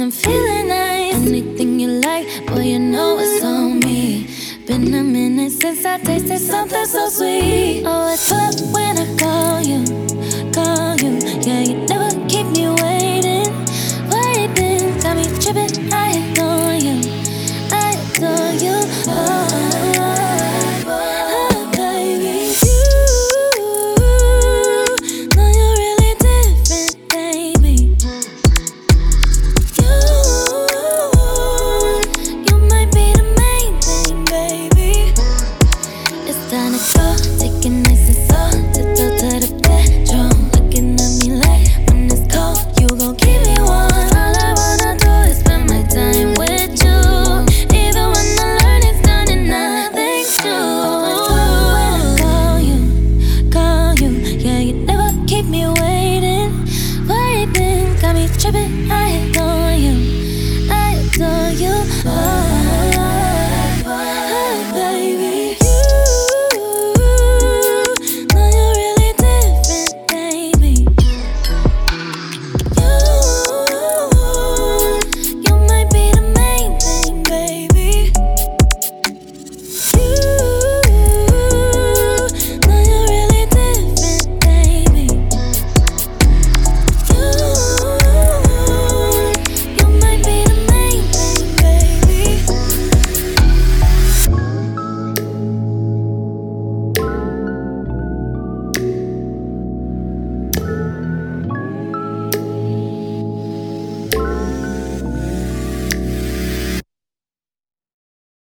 I'm feeling nice. Anything you like, boy, you know it's on me. Been a minute since I tasted something so sweet. Oh, it's up when I call you, call you. Yeah, you never keep me waiting, waiting. Got me tripping, I adore you, I adore you. Oh, baby, you know you're really different, baby. You might be the main thing, baby. It's time to go, take it nice and slow. Tiptoe to the bedroom, looking at me like when it's cold, you gon' keep me warm. All I wanna do is spend my time with you, even when the learning's done and nothing's new. When I call you, yeah, you never keep me waiting, waiting. Got me tripping.